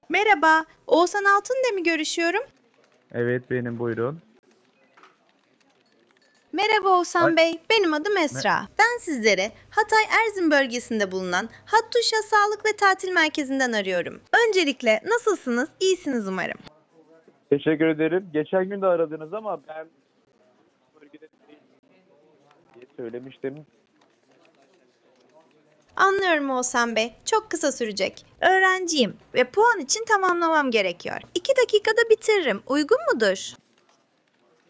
Merhaba, Oğuzhan Altın'la mi görüşüyorum? Evet benim buyurun. Merhaba Ay, Oğuzhan Bey, benim adım me- Esra. Ben sizlere Hatay Erzin bölgesinde bulunan Hattuşa Sağlık ve Tatil Merkezi'nden arıyorum. Öncelikle nasılsınız? İyisiniz umarım. Teşekkür ederim. Geçen gün de aradınız ama ben bu bölgede değilim diye söylemiştim. Anlıyorum Oğuzhan Bey, çok kısa sürecek. Öğrenciyim ve puan için tamamlamam gerekiyor. 2 dakikada bitiririm, uygun mudur?